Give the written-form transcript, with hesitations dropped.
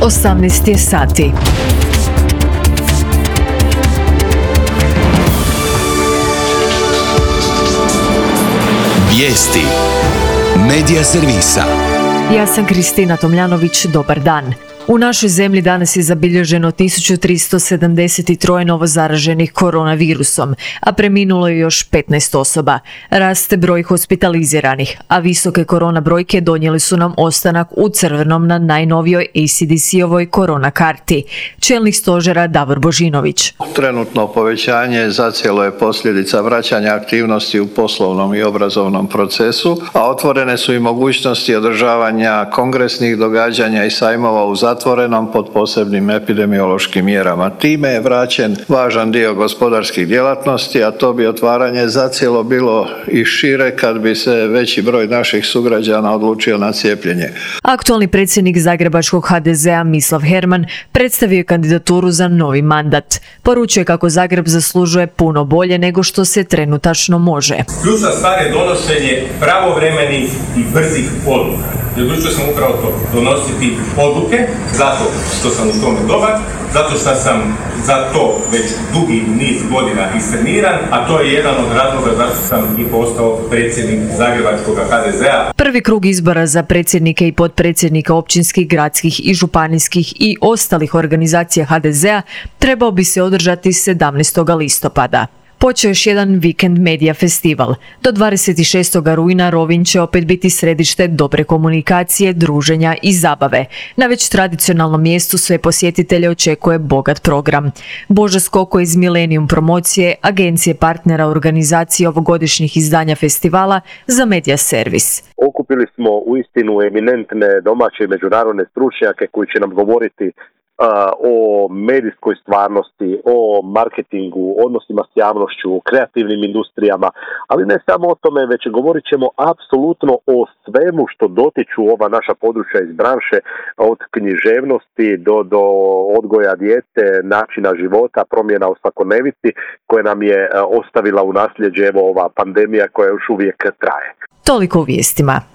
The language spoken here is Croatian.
18 je sati. Vijesti Medija servisa. Ja sam Kristina Tomljanović, dobar dan. U našoj zemlji danas je zabilježeno 1373 novozaraženih koronavirusom, a preminulo je još 15 osoba. Raste broj hospitaliziranih, a visoke korona brojke donijeli su nam ostanak u crvenom na najnovijoj ACDC-ovoj korona karti. Čelnik stožera Davor Božinović. Trenutno povećanje zacijelo je posljedica vraćanja aktivnosti u poslovnom i obrazovnom procesu, a otvorene su i mogućnosti održavanja kongresnih događanja i sajmova u zatvorenom pod posebnim epidemiološkim mjerama. Time je vraćen važan dio gospodarskih djelatnosti, a to bi otvaranje zacijelo bilo i šire kad bi se veći broj naših sugrađana odlučio na cijepljenje. Aktualni predsjednik zagrebačkog HDZ-a Mislav Herman predstavio je kandidaturu za novi mandat. Poručuje kako Zagreb zaslužuje puno bolje nego što se trenutačno može. Ključna stvar je donošenje pravovremenih i brzih odluka. I odlučio sam upravo to, donositi odluke, zato što sam u tome dobar, zato što sam za to već dugi niz godina istreniran, a to je jedan od razloga zašto sam i postao predsjednik zagrebačkog HDZ-a. Prvi krug izbora za predsjednike i potpredsjednika općinskih, gradskih i županijskih i ostalih organizacija HDZ-a trebao bi se održati 17. listopada. Počeo još jedan vikend medija festival. Do 26. rujna Rovinj će opet biti središte dobre komunikacije, druženja i zabave. Na već tradicionalnom mjestu sve posjetitelje očekuje bogat program. Božo Skoko iz Millennium promocije, agencije partnera organizacije ovogodišnjih izdanja festivala za Medija servis. Okupili smo uistinu eminentne domaće i međunarodne stručnjake koji će nam govoriti o medijskoj stvarnosti, o marketingu, odnosima s javnošću, kreativnim industrijama, ali ne samo o tome, već govorit ćemo apsolutno o svemu što dotiču ova naša područja iz branše, od književnosti do odgoja djece, načina života, promjena u svakodnevici koje nam je ostavila u nasljeđe ova pandemija koja još uvijek traje. Toliko u vijestima.